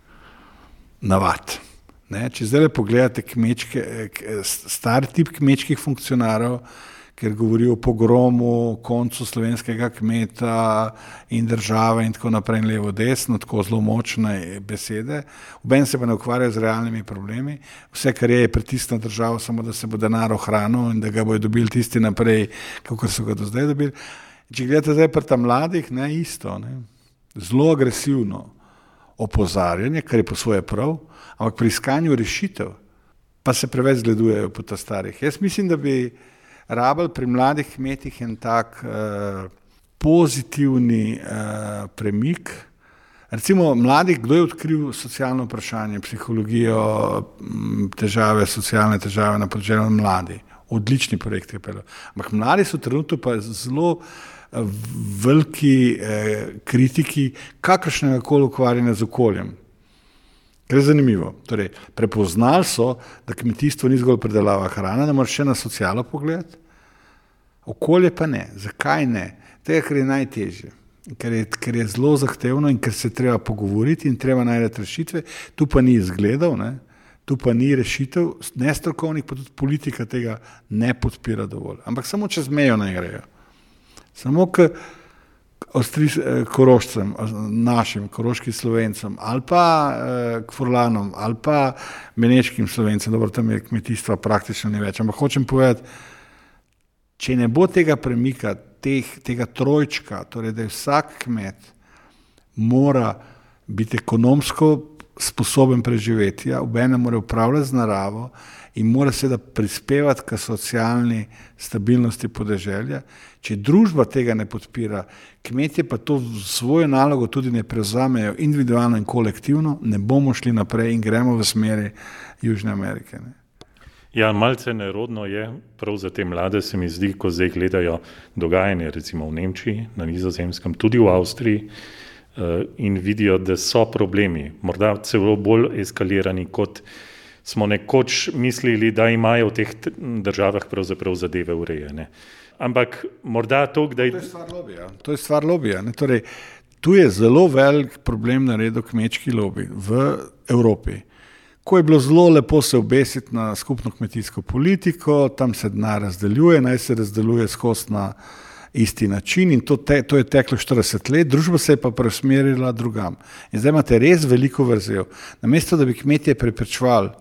navad. Ne? Če zdaj pogledate kmečke, star tip kmečkih funkcionarjev, ker govorijo o pogromu, koncu slovenskega kmeta in države in tako naprej in levo desno, tako zelo močne besede. Oben se pa ne ukvarjajo z realnimi problemi. Vse, kar je, je pritisk na državo, samo da se bo denar ohranil in da ga bojo dobili tisti naprej, kako so ga do zdaj dobili. Če gledate zdaj pri ta mladih, ne, isto, ne. Zelo agresivno opozarjanje, kar je po svoje prav, ampak pri iskanju rešitev pa se preveč zgledujejo po ta starih. Jaz mislim, da bi rabili pri mladih kmetih en tak uh, pozitivni uh, premik. Recimo mladih, kdo je odkril socialno vprašanje, psihologijo, težave, socialne težave na področju mladi. Odlični projekt je pel. Ampak mladi so trenutno pa zelo uh, veliki uh, kritiki kakršnega koli ukvarjanja z okoljem. Ker je zanimivo. Torej, prepoznali so, da kmetijstvo ni zgolj predelava hrane, da moraš še na socialo pogledati. Okolje pa ne. Zakaj ne? Tega, ker je najtežje. Ker je, ker je zelo zahtevno in ker se treba pogovoriti in treba najti rešitve. Tu pa ni izgledov, ne? Tu pa ni rešitev, nestrokovnih, pa tudi politika tega ne podpira dovolj. Ampak samo čez mejo naj grejo. Samo k Korošcem, našim koroškim Slovencem, ali pa eh, k Furlanom, ali pa Beneškim Slovencem, dobro, tam je kmetijstva praktično ni več, ampak hočem povedati, če ne bo tega premika, teh, tega trojčka, torej da je vsak kmet mora biti ekonomsko sposoben preživetja, obenem mora upravljati z naravo in mora seveda prispevati k socialni stabilnosti podeželja. Če družba tega ne podpira, kmetje pa to svojo nalogo tudi ne prevzamejo individualno in kolektivno, ne bomo šli naprej in gremo v smeri Južne Amerike. Ne. Ja, malce nerodno je, prav za te mlade se mi zdi, ko zdaj gledajo dogajanje recimo v Nemčiji, na Nizozemskem, tudi v Avstriji in vidijo, da so problemi, morda celo bolj eskalirani, kot smo nekoč mislili, da imajo v teh državah pravzaprav zadeve urejene. Ampak morda to, kdaj... To je stvar lobija. To je stvar lobija. Ne? Torej, tu je zelo velik problem naredil kmečki lobi v Evropi. Ko je bilo zelo lepo se obesiti na skupno kmetijsko politiko, tam se denar razdeljuje, naj se razdeljuje skozi na isti način in to, te, to je teklo štirideset let, družba se je pa preusmerila drugam. In zdaj imate res veliko vrzel. Namesto, da bi kmetje preprečevali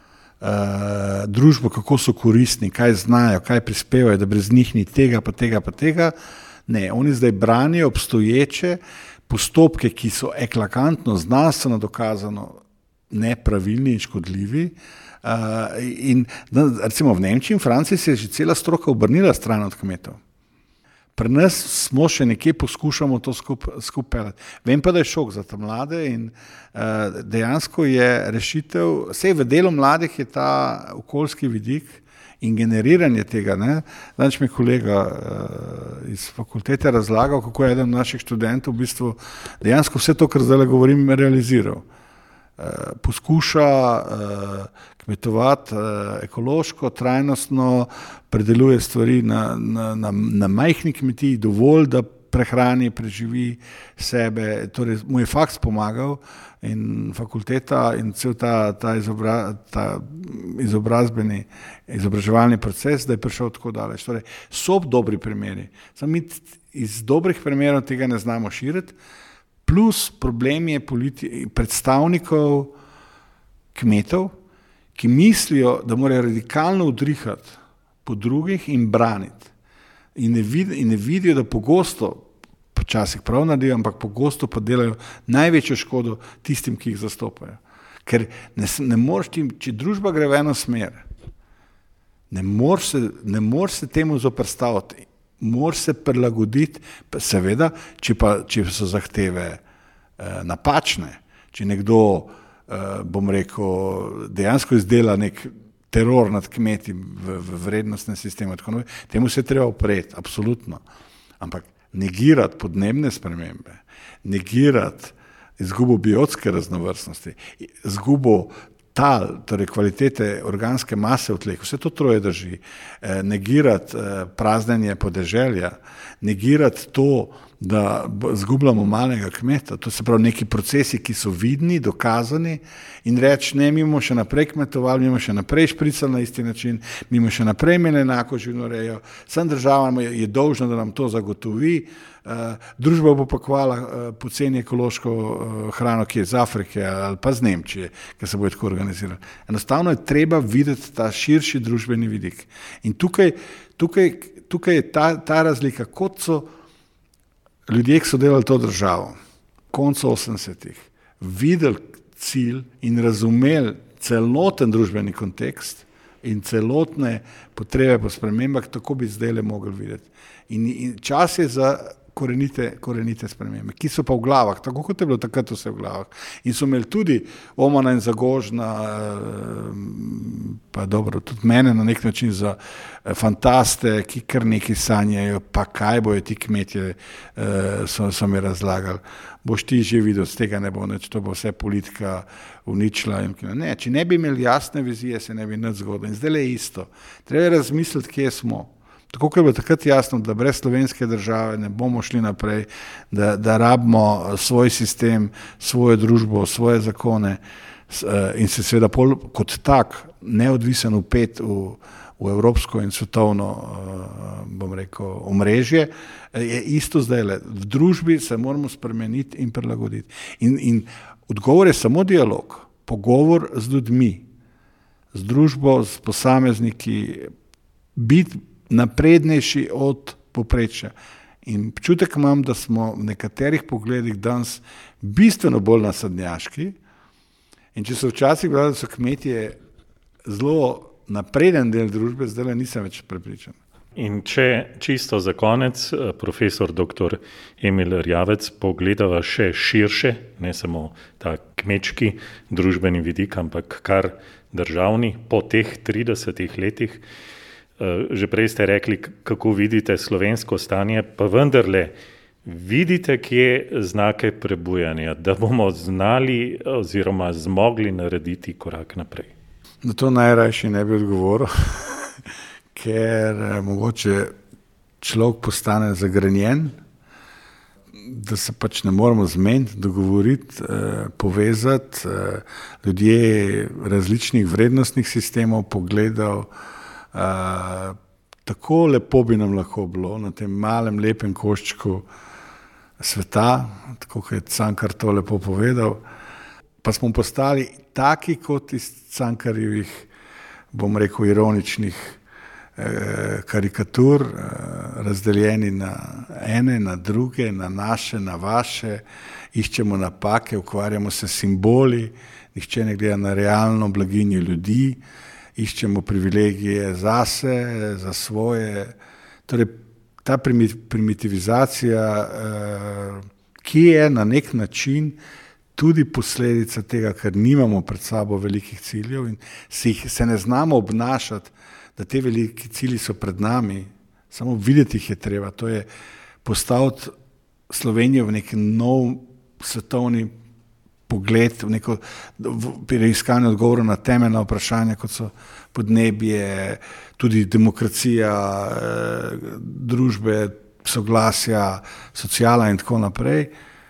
uh, družbo, kako so koristni, kaj znajo, kaj prispevajo, da brez njih ni tega, pa tega, pa tega, ne, oni zdaj branijo obstoječe postopke, ki so eklatantno, znanstveno dokazano nepravilni in škodljivi. Uh, in recimo v Nemčiji in Franciji se je že cela stroka obrnila stran od kmetov. Pri nas smo še nekje poskušamo to skupaj skup pelati. Vem pa, da je šok za te mlade in uh, dejansko je rešitev, vse v delu mladih je ta okoljski vidik in generiranje tega. Ne? Danes mi je kolega uh, iz fakultete razlagal, kako je eden naših študentov v bistvu dejansko vse to, kar zdaj govorim, realiziral. Uh, poskuša uh, kmetovati uh, ekološko, trajnostno, predeluje stvari na, na, na, na majhni kmetiji, dovolj, da prehrani, preživi sebe. Torej, mu je faks pomagal in fakulteta in cel ta, ta, izobra, ta izobrazbeni, izobraževalni proces, da je prišel tako daleč. Torej, so dobri primeri. Samo mi iz dobrih primerov tega ne znamo širiti. Plus problem je politi- predstavnikov kmetov, ki mislijo, da morajo radikalno udrihati po drugih in braniti. In ne, vid- in ne vidijo, da pogosto, počasih prav naredijo, ampak pogosto pa delajo največjo škodo tistim, ki jih zastopajo. Ker ne, ne moreš tim, če družba gre v eno smer, ne moreš se, ne moreš se temu zoperstaviti. Moraš se prilagoditi, seveda, če, pa, če so zahteve eh, napačne, če nekdo, eh, bom rekel, dejansko izdela nek teror nad kmeti v, v vrednostnem sistemu, tako naprej, temu se treba upreti, absolutno. Ampak negirati podnebne spremembe, negirati izgubo biotske raznovrstnosti, izgubo tal, torej kvalitete organske mase v tleh, vse to troje drži. E, negirati e, praznjenje podeželja, negirati to, da zgubljamo malega kmeta, to se pravi neki procesi, ki so vidni, dokazani in reči, ne, mi bomo še naprej kmetovali, mi bomo še naprej špricali na isti način, mi bomo še naprej imeli enako živinorejo, sem država je dolžna, da nam to zagotovi, Uh, družba bo pakovala uh, poceni ekološko uh, hrano, ki je iz Afrike ali pa z Nemčije, ki se bo tako organizirala. Enostavno je treba videti ta širši družbeni vidik. In tukaj, tukaj, tukaj je ta, ta razlika, kot so ljudje, ki so delali to državo, koncu osemdesetih, videli cilj in razumeli celoten družbeni kontekst in celotne potrebe po spremembah, tako bi zdaj le mogli videti. In, in čas je za korenite, korenite spremembe, ki so pa v glavah, tako kot je bilo takrat vse v glavah. In so imeli tudi Omana in Zagožna, pa dobro, tudi mene na nek način za fantaste, ki kar nekaj sanjajo, pa kaj bojo ti kmetje, so, so mi razlagali. Boš ti že videl, z tega ne bo nič, to bo vse politika uničila. Ne, če ne bi imeli jasne vizije, se ne bi nič zgodilo. In zdaj je isto. Treba je razmisliti, kje smo. Tako, ker bo takrat jasno, da brez slovenske države ne bomo šli naprej, da, da rabimo svoj sistem, svojo družbo, svoje zakone in se seveda pol kot tak neodvisen upet v, v evropsko in svetovno, bom rekel, omrežje, je isto zdaj. V družbi se moramo spremeniti in prilagoditi. In, in odgovor je samo dialog, pogovor z ljudmi, z družbo, z posamezniki, biti naprednejši od povprečja. In občutek imam, da smo v nekaterih pogledih danes bistveno bolj nasadnjaški. In če so včasih gledali, da so kmetje zelo napreden del družbe, zdaj nisem več prepričan. In če čisto za konec, profesor doktor Emil Erjavec, pogledava še širše, ne samo ta kmečki družbeni vidik, ampak kar državni po teh tridesetih letih. Že prej ste rekli, kako vidite slovensko stanje, pa vendarle vidite, kje znake prebujanja, da bomo znali oziroma zmogli narediti korak naprej. Na to najrajši ne bi odgovoril, ker mogoče človek postane zagrenjen, da se pač ne moramo zmeniti, dogovoriti, povezati, ljudje različnih vrednostnih sistemov, pogledov. Uh, tako lepo bi nam lahko bilo na tem malem, lepem koščku sveta, tako kot je Cankar to lepo povedal, pa smo postali taki kot iz Cankarjevih, bom rekel, ironičnih eh, karikatur, eh, razdeljeni na ene, na druge, na naše, na vaše, iščemo napake, ukvarjamo se s simboli, nihče ne gleda na realno blaginjo ljudi, iščemo privilegije zase, za svoje. Torej, ta primitivizacija, ki je na nek način tudi posledica tega, ker nimamo pred sabo velikih ciljev in se, jih, se ne znamo obnašati, da te veliki cilji so pred nami, samo videti jih je treba. To je postaviti Slovenijo v nek nov svetovni pogled, v neko iskanje odgovorov na temeljna vprašanja, kot so podnebje, tudi demokracija, družbe, soglasja, sociala in tako naprej,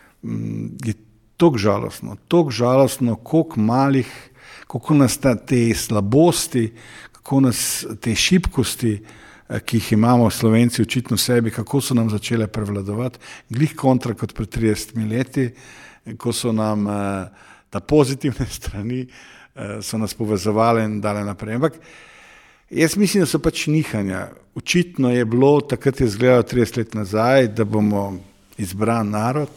je toliko žalostno, toliko žalostno, koliko malih, kako nas te slabosti, kako nas te šibkosti, ki jih imamo Slovenci očitno v sebi, kako so nam začele prevladovati, glih kontra kot pred tridesetimi leti, ko so nam eh, ta pozitivne strani eh, so nas povezovali in dale naprej. Ampak jaz mislim, da so pač nihanja. Očitno je bilo, takrat je izgledalo trideset let nazaj, da bomo izbran narod.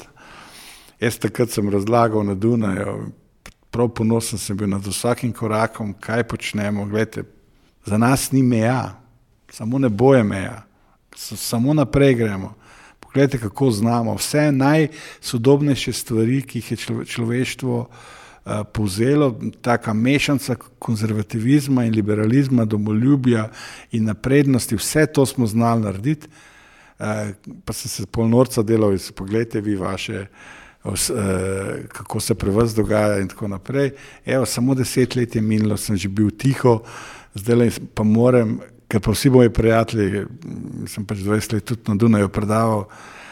Jaz takrat sem razlagal na Dunaju, prav ponosen sem bil nad vsakim korakom, kaj počnemo. Glejte, za nas ni meja, samo nebo je meja, samo naprej gremo. Pogledajte, kako znamo. Vse najsodobnejše stvari, ki jih je človeštvo uh, povzelo, taka mešanca konzervativizma in liberalizma, domoljubja in naprednosti, vse to smo znali narediti. Uh, pa sem se pol norca delal in pogledajte vi vaše, uh, kako se pri vas dogaja in tako naprej. Evo, samo deset let je minilo, sem že bil tiho, zdaj pa moram, ker pa vsi moji prijatelji, sem pač dvajset let tudi na Dunaju predaval,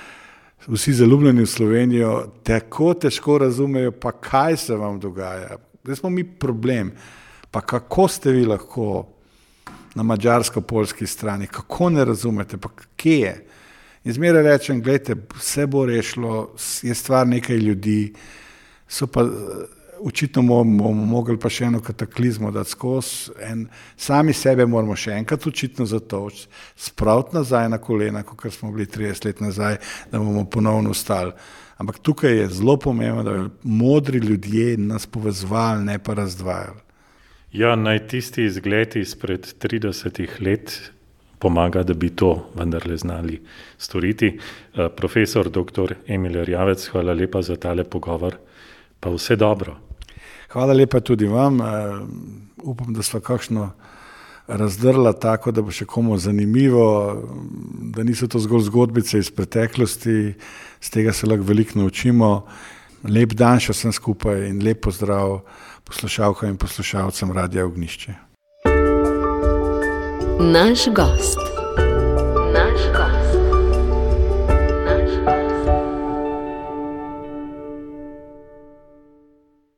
vsi zaljubljeni v Slovenijo, tako težko razumejo, pa kaj se vam dogaja. Zdaj smo mi problem, pa kako ste vi lahko na mađarsko-poljski strani, kako ne razumete, pa kje je. In zmeraj rečem, gledajte, vse bo rešilo, je stvar nekaj ljudi, so pa očitno bomo mogli pa še eno kataklizmo dati skozi, en, sami sebe moramo še enkrat očitno zatoči, spraviti nazaj na kolena, kot smo bili trideset let nazaj, da bomo ponovno ostali. Ampak tukaj je zelo pomembno, da bi modri ljudje nas povezovali, ne pa razdvajali. Ja, naj tisti izgled izpred tridesetih let pomaga, da bi to vendarle znali storiti. Profesor doktor Emil Erjavec, hvala lepa za tale pogovor, pa vse dobro. Hvala lepa tudi vam. Uh, upam, da sva kakšno razdrla tako, da bo še komu zanimivo, da niso to zgolj zgodbice iz preteklosti, z tega se lahko veliko naučimo. Lep dan še vsem skupaj in lep pozdrav poslušalkam in poslušalcem Radia Ognjišče. Naš gost.